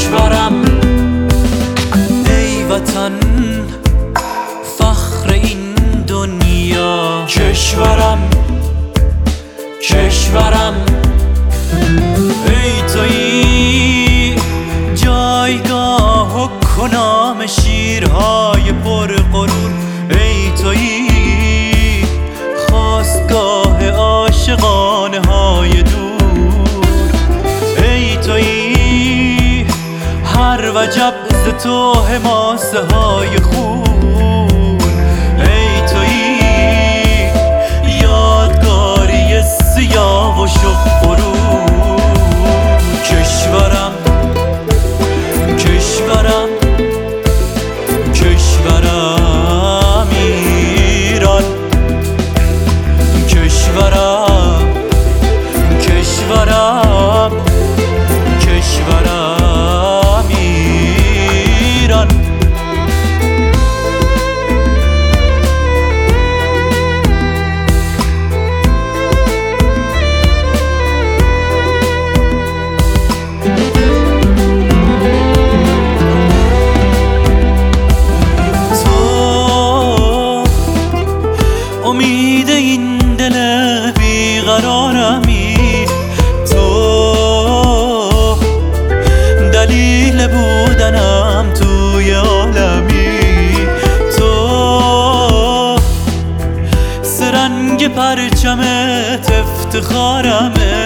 کشورم ای وطن فخر این دنیا، کشورم کشورم ای تویی جایگاه و کنام شیرهای پرغرور، ای تویی خاستگاه عاشقانه های دور، ای تویی هر وجب ز تو حماسه های خون، ای تویی یادگاری سیاه و شب غرور، کشورم کشورم کشورم ایران، کشورم کشورم کشورم ایران. امید این دل بیقرارمی، تو دلیل بودنم توی عالمی، تو سرنگ پرچمت افتخارمه،